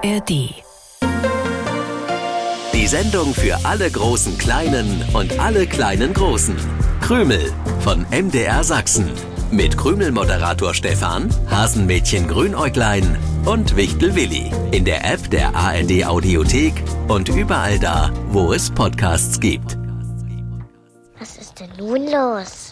ARD. Die Sendung für alle großen Kleinen und alle kleinen Großen. Krümel von MDR Sachsen. Mit Krümel-Moderator Stefan, Hasenmädchen Grünäuglein und Wichtel Willi. In der App der ARD Audiothek und überall da, wo es Podcasts gibt. Was ist denn nun los?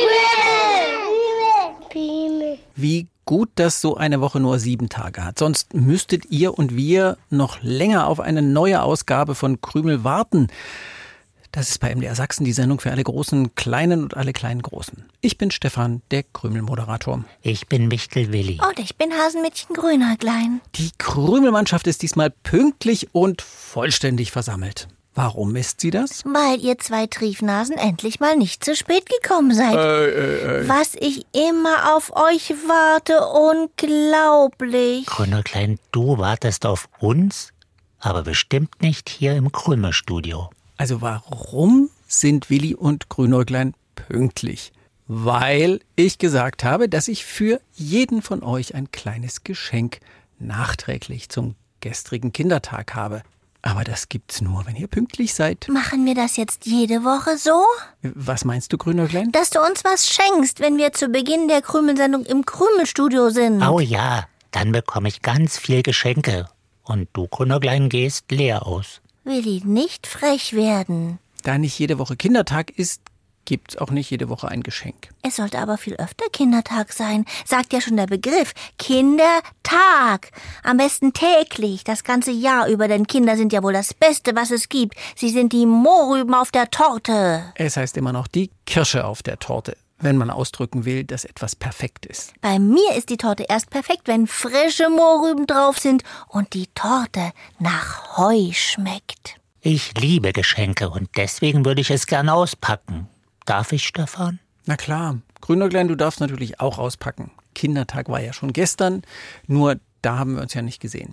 Krümel! Wie gut, dass so eine Woche nur 7 Tage hat. Sonst müsstet ihr und wir noch länger auf eine neue Ausgabe von Krümel warten. Das ist bei MDR Sachsen die Sendung für alle großen Kleinen und alle kleinen Großen. Ich bin Stefan, der Krümel-Moderator. Ich bin Wichtel Willi. Und ich bin Hasenmädchen Grünäuglein. Die Krümel-Mannschaft ist diesmal pünktlich und vollständig versammelt. Warum ist sie das? Weil ihr 2 Triefnasen endlich mal nicht zu spät gekommen seid. Was ich immer auf euch warte, unglaublich. Grünäuglein, du wartest auf uns, aber bestimmt nicht hier im Krümelstudio. Also warum sind Willi und Grünäuglein pünktlich? Weil ich gesagt habe, dass ich für jeden von euch ein kleines Geschenk nachträglich zum gestrigen Kindertag habe. Aber das gibt's nur, wenn ihr pünktlich seid. Machen wir das jetzt jede Woche so? Was meinst du, Grünäuglein? Dass du uns was schenkst, wenn wir zu Beginn der Krümelsendung im Krümelstudio sind. Oh ja, dann bekomme ich ganz viel Geschenke. Und du, Grünäuglein, gehst leer aus. Willi, nicht frech werden. Da nicht jede Woche Kindertag ist, gibt's auch nicht jede Woche ein Geschenk. Es sollte aber viel öfter Kindertag sein, sagt ja schon der Begriff. Kindertag. Am besten täglich, das ganze Jahr über, denn Kinder sind ja wohl das Beste, was es gibt. Sie sind die Mohrrüben auf der Torte. Es heißt immer noch die Kirsche auf der Torte, wenn man ausdrücken will, dass etwas perfekt ist. Bei mir ist die Torte erst perfekt, wenn frische Mohrrüben drauf sind und die Torte nach Heu schmeckt. Ich liebe Geschenke und deswegen würde ich es gern auspacken. Darf ich, Stefan? Na klar, Grünäuglein, du darfst natürlich auch auspacken. Kindertag war ja schon gestern, nur da haben wir uns ja nicht gesehen.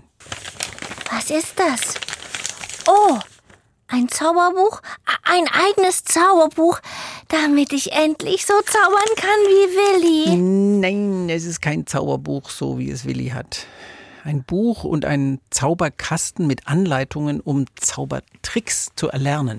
Was ist das? Oh, ein Zauberbuch? Ein eigenes Zauberbuch, damit ich endlich so zaubern kann wie Willi. Nein, es ist kein Zauberbuch, so wie es Willi hat. Ein Buch und ein Zauberkasten mit Anleitungen, um Zaubertricks zu erlernen.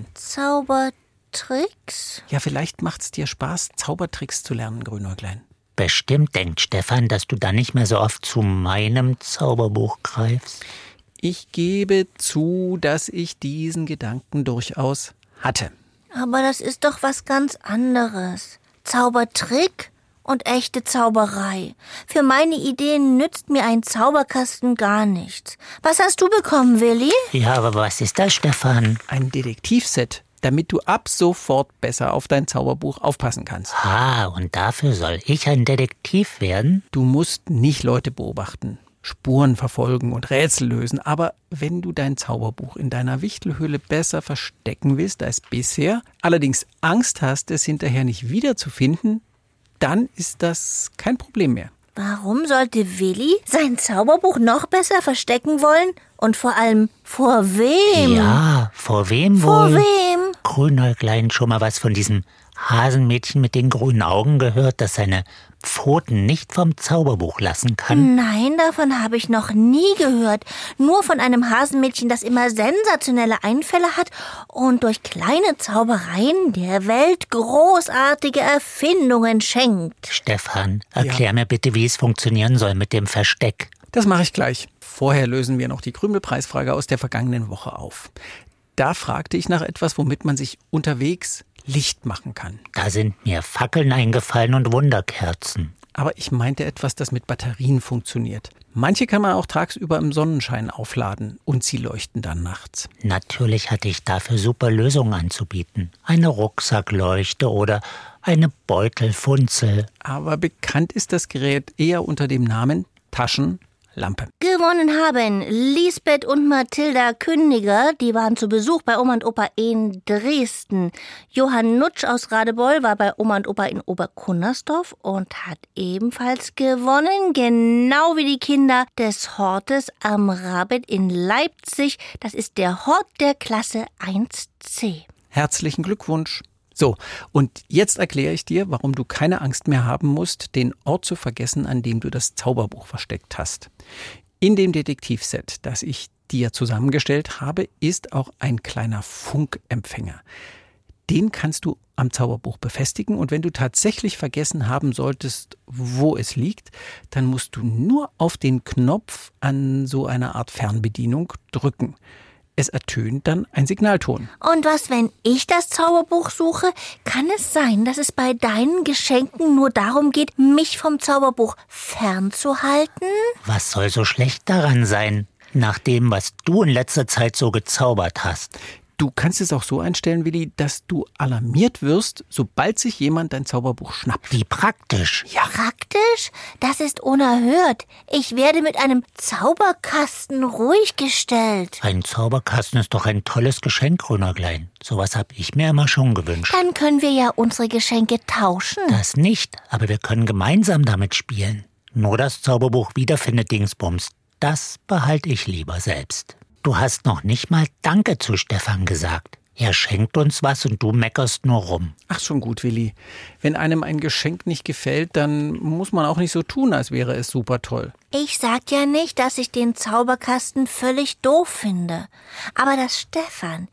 Zaubertricks? Ja, vielleicht macht's dir Spaß, Zaubertricks zu lernen, Grünäuglein. Bestimmt denkt Stefan, dass du dann nicht mehr so oft zu meinem Zauberbuch greifst. Ich gebe zu, dass ich diesen Gedanken durchaus hatte. Aber das ist doch was ganz anderes. Zaubertrick und echte Zauberei. Für meine Ideen nützt mir ein Zauberkasten gar nichts. Was hast du bekommen, Willi? Ja, aber was ist das, Stefan? Ein Detektivset, damit du ab sofort besser auf dein Zauberbuch aufpassen kannst. Ah, und dafür soll ich ein Detektiv werden? Du musst nicht Leute beobachten, Spuren verfolgen und Rätsel lösen. Aber wenn du dein Zauberbuch in deiner Wichtelhöhle besser verstecken willst als bisher, allerdings Angst hast, es hinterher nicht wiederzufinden, dann ist das kein Problem mehr. Warum sollte Willi sein Zauberbuch noch besser verstecken wollen? Und vor allem, vor wem? Ja, vor wem wohl? Vor wem? Grünäuglein schon mal was von diesem Hasenmädchen mit den grünen Augen gehört, das seine Pfoten nicht vom Zauberbuch lassen kann? Nein, davon habe ich noch nie gehört. Nur von einem Hasenmädchen, das immer sensationelle Einfälle hat und durch kleine Zaubereien der Welt großartige Erfindungen schenkt. Stefan, erklär mir bitte, wie es funktionieren soll mit dem Versteck. Das mache ich gleich. Vorher lösen wir noch die Krümelpreisfrage aus der vergangenen Woche auf. Da fragte ich nach etwas, womit man sich unterwegs Licht machen kann. Da sind mir Fackeln eingefallen und Wunderkerzen. Aber ich meinte etwas, das mit Batterien funktioniert. Manche kann man auch tagsüber im Sonnenschein aufladen und sie leuchten dann nachts. Natürlich hatte ich dafür super Lösungen anzubieten. Eine Rucksackleuchte oder eine Beutelfunzel. Aber bekannt ist das Gerät eher unter dem Namen Taschenlampe. Gewonnen haben Lisbeth und Mathilda Kündiger, die waren zu Besuch bei Oma und Opa in Dresden. Johann Nutsch aus Radebeul war bei Oma und Opa in Oberkunnersdorf und hat ebenfalls gewonnen, genau wie die Kinder des Hortes am Rabit in Leipzig. Das ist der Hort der Klasse 1C. Herzlichen Glückwunsch. So, und jetzt erkläre ich dir, warum du keine Angst mehr haben musst, den Ort zu vergessen, an dem du das Zauberbuch versteckt hast. In dem Detektivset, das ich dir zusammengestellt habe, ist auch ein kleiner Funkempfänger. Den kannst du am Zauberbuch befestigen und wenn du tatsächlich vergessen haben solltest, wo es liegt, dann musst du nur auf den Knopf an so einer Art Fernbedienung drücken. Es ertönt dann ein Signalton. Und was, wenn ich das Zauberbuch suche? Kann es sein, dass es bei deinen Geschenken nur darum geht, mich vom Zauberbuch fernzuhalten? Was soll so schlecht daran sein, nach dem, was du in letzter Zeit so gezaubert hast? Du kannst es auch so einstellen, Willi, dass du alarmiert wirst, sobald sich jemand dein Zauberbuch schnappt. Wie praktisch. Ja. Praktisch? Das ist unerhört. Ich werde mit einem Zauberkasten ruhig gestellt. Ein Zauberkasten ist doch ein tolles Geschenk, Grünäuglein. Sowas habe ich mir immer schon gewünscht. Dann können wir ja unsere Geschenke tauschen. Das nicht, aber wir können gemeinsam damit spielen. Nur das Zauberbuch wiederfindet Dingsbums. Das behalte ich lieber selbst. Du hast noch nicht mal Danke zu Stefan gesagt. Er schenkt uns was und du meckerst nur rum. Ach, schon gut, Willi. Wenn einem ein Geschenk nicht gefällt, dann muss man auch nicht so tun, als wäre es super toll. Ich sag ja nicht, dass ich den Zauberkasten völlig doof finde. Aber dass Stefan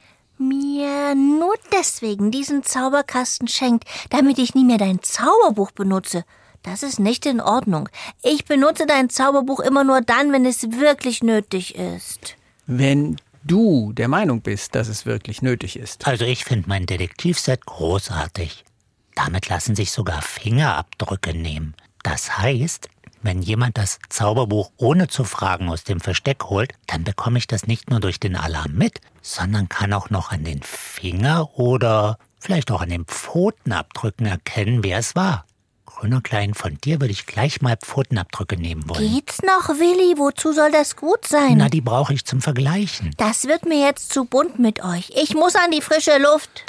mir nur deswegen diesen Zauberkasten schenkt, damit ich nie mehr dein Zauberbuch benutze, das ist nicht in Ordnung. Ich benutze dein Zauberbuch immer nur dann, wenn es wirklich nötig ist. Wenn du der Meinung bist, dass es wirklich nötig ist. Also ich finde mein Detektivset großartig. Damit lassen sich sogar Fingerabdrücke nehmen. Das heißt, wenn jemand das Zauberbuch ohne zu fragen aus dem Versteck holt, dann bekomme ich das nicht nur durch den Alarm mit, sondern kann auch noch an den Finger oder vielleicht auch an den Pfotenabdrücken erkennen, wer es war. Grünäuglein, von dir würde ich gleich mal Pfotenabdrücke nehmen wollen. Geht's noch, Willi? Wozu soll das gut sein? Na, die brauche ich zum Vergleichen. Das wird mir jetzt zu bunt mit euch. Ich muss an die frische Luft.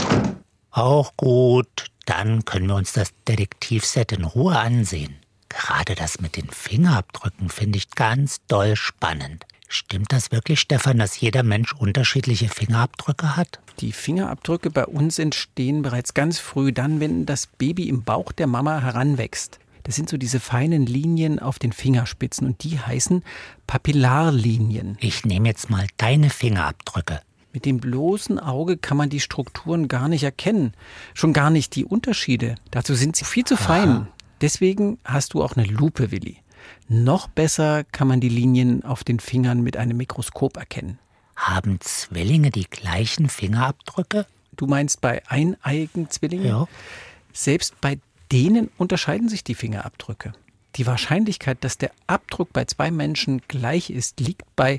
Auch gut. Dann können wir uns das Detektivset in Ruhe ansehen. Gerade das mit den Fingerabdrücken finde ich ganz doll spannend. Stimmt das wirklich, Stefan, dass jeder Mensch unterschiedliche Fingerabdrücke hat? Die Fingerabdrücke bei uns entstehen bereits ganz früh, dann, wenn das Baby im Bauch der Mama heranwächst. Das sind so diese feinen Linien auf den Fingerspitzen und die heißen Papillarlinien. Ich nehme jetzt mal deine Fingerabdrücke. Mit dem bloßen Auge kann man die Strukturen gar nicht erkennen. Schon gar nicht die Unterschiede. Dazu sind sie viel zu fein. Deswegen hast du auch eine Lupe, Willi. Noch besser kann man die Linien auf den Fingern mit einem Mikroskop erkennen. Haben Zwillinge die gleichen Fingerabdrücke? Du meinst bei eineiigen Zwillingen? Ja. Selbst bei denen unterscheiden sich die Fingerabdrücke. Die Wahrscheinlichkeit, dass der Abdruck bei zwei Menschen gleich ist, liegt bei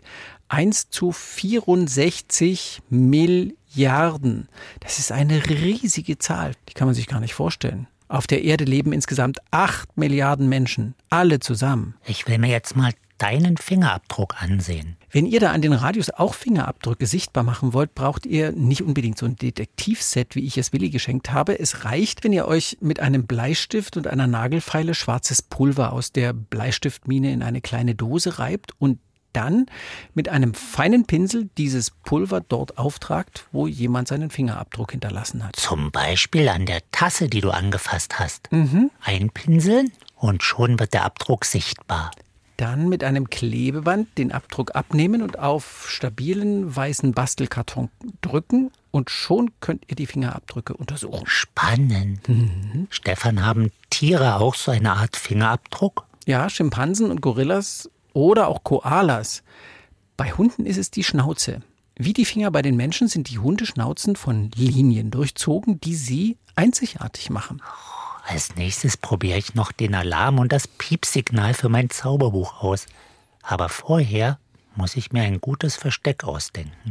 1:64 Milliarden. Das ist eine riesige Zahl. Die kann man sich gar nicht vorstellen. Auf der Erde leben insgesamt 8 Milliarden Menschen, alle zusammen. Ich will mir jetzt mal deinen Fingerabdruck ansehen. Wenn ihr da an den Radios auch Fingerabdrücke sichtbar machen wollt, braucht ihr nicht unbedingt so ein Detektivset, wie ich es Willi geschenkt habe. Es reicht, wenn ihr euch mit einem Bleistift und einer Nagelfeile schwarzes Pulver aus der Bleistiftmine in eine kleine Dose reibt und dann mit einem feinen Pinsel dieses Pulver dort auftragt, wo jemand seinen Fingerabdruck hinterlassen hat. Zum Beispiel an der Tasse, die du angefasst hast. Einpinseln und schon wird der Abdruck sichtbar. Dann mit einem Klebeband den Abdruck abnehmen und auf stabilen weißen Bastelkarton drücken und schon könnt ihr die Fingerabdrücke untersuchen. Spannend. Stefan, haben Tiere auch so eine Art Fingerabdruck? Ja, Schimpansen und Gorillas oder auch Koalas. Bei Hunden ist es die Schnauze. Wie die Finger bei den Menschen sind die Hundeschnauzen von Linien durchzogen, die sie einzigartig machen. Als nächstes probiere ich noch den Alarm und das Piepsignal für mein Zauberbuch aus. Aber vorher muss ich mir ein gutes Versteck ausdenken.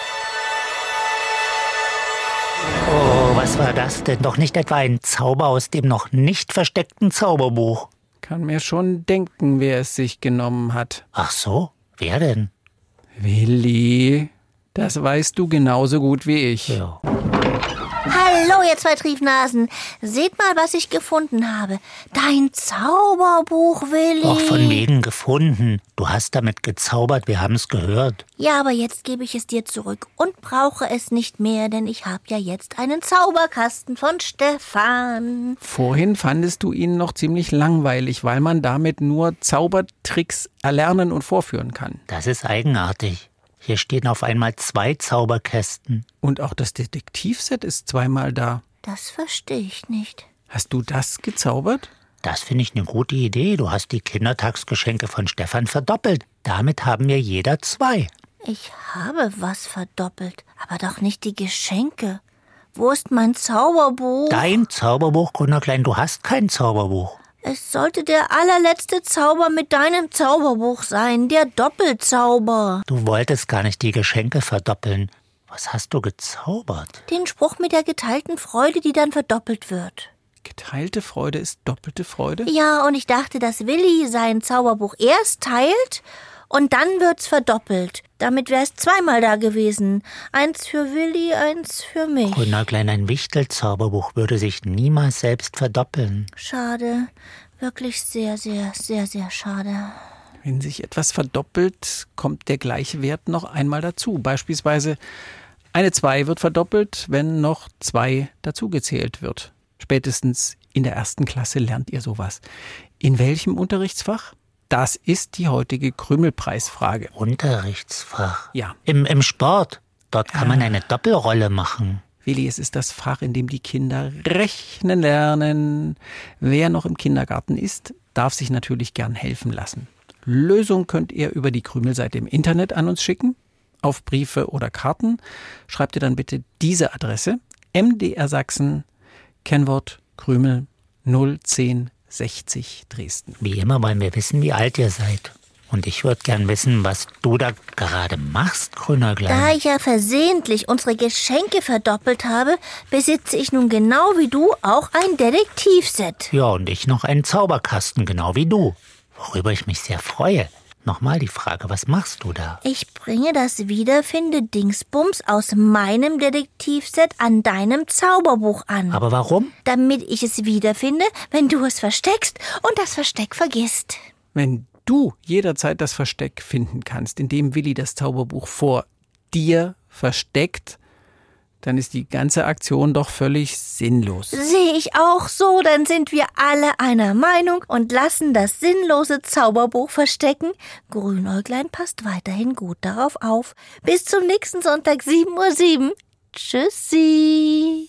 Oh, was war das denn? Doch nicht etwa ein Zauber aus dem noch nicht versteckten Zauberbuch. Kann mir schon denken, wer es sich genommen hat. Ach so, wer denn? Willi, das weißt du genauso gut wie ich. Ja. Hallo, Hallo, ihr zwei Triefnasen. Seht mal, was ich gefunden habe. Dein Zauberbuch, Willi. Auch von wegen gefunden. Du hast damit gezaubert, wir haben es gehört. Ja, aber jetzt gebe ich es dir zurück und brauche es nicht mehr, denn ich habe ja jetzt einen Zauberkasten von Stefan. Vorhin fandest du ihn noch ziemlich langweilig, weil man damit nur Zaubertricks erlernen und vorführen kann. Das ist eigenartig. Hier stehen auf einmal 2 Zauberkästen. Und auch das Detektivset ist zweimal da. Das verstehe ich nicht. Hast du das gezaubert? Das finde ich eine gute Idee. Du hast die Kindertagsgeschenke von Stefan verdoppelt. Damit haben wir jeder 2. Ich habe was verdoppelt, aber doch nicht die Geschenke. Wo ist mein Zauberbuch? Dein Zauberbuch, Grünerklein, du hast kein Zauberbuch. Es sollte der allerletzte Zauber mit deinem Zauberbuch sein, der Doppelzauber. Du wolltest gar nicht die Geschenke verdoppeln. Was hast du gezaubert? Den Spruch mit der geteilten Freude, die dann verdoppelt wird. Geteilte Freude ist doppelte Freude? Ja, und ich dachte, dass Willi sein Zauberbuch erst teilt und dann wird's verdoppelt. Damit wär's zweimal da gewesen. 1 für Willi, 1 für mich. Grünerklein, ein Wichtel-Zauberbuch würde sich niemals selbst verdoppeln. Schade. Wirklich sehr, sehr, sehr, sehr schade. Wenn sich etwas verdoppelt, kommt der gleiche Wert noch einmal dazu. Beispielsweise eine 2 wird verdoppelt, wenn noch 2 dazugezählt wird. Spätestens in der 1. Klasse lernt ihr sowas. In welchem Unterrichtsfach? Das ist die heutige Krümelpreisfrage. Unterrichtsfach? Ja. Im Sport. Dort kann man eine Doppelrolle machen. Willi, es ist das Fach, in dem die Kinder rechnen lernen. Wer noch im Kindergarten ist, darf sich natürlich gern helfen lassen. Lösung könnt ihr über die Krümelseite im Internet an uns schicken. Auf Briefe oder Karten schreibt ihr dann bitte diese Adresse: MDR Sachsen, Kennwort Krümel 01060 Dresden. Wie immer wollen wir wissen, wie alt ihr seid. Und ich würde gern wissen, was du da gerade machst, Grünerklein. Da ich ja versehentlich unsere Geschenke verdoppelt habe, besitze ich nun genau wie du auch ein Detektivset. Ja, und ich noch einen Zauberkasten, genau wie du. Worüber ich mich sehr freue. Nochmal die Frage, was machst du da? Ich bringe das Wiederfinde-Dingsbums aus meinem Detektivset an deinem Zauberbuch an. Aber warum? Damit ich es wiederfinde, wenn du es versteckst und das Versteck vergisst. Wenn du jederzeit das Versteck finden kannst, in dem Willi das Zauberbuch vor dir versteckt, dann ist die ganze Aktion doch völlig sinnlos. Sehe ich auch so, dann sind wir alle einer Meinung und lassen das sinnlose Zauberbuch verstecken. Grünäuglein passt weiterhin gut darauf auf. Bis zum nächsten Sonntag 7:07 Uhr. Tschüssi.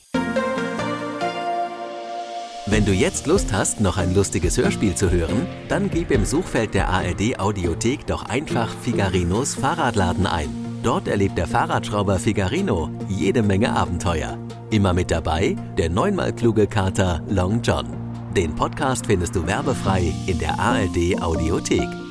Wenn du jetzt Lust hast, noch ein lustiges Hörspiel zu hören, dann gib im Suchfeld der ARD-Audiothek doch einfach Figarinos Fahrradladen ein. Dort erlebt der Fahrradschrauber Figarino jede Menge Abenteuer. Immer mit dabei der 9-mal kluge Kater Long John. Den Podcast findest du werbefrei in der ARD-Audiothek.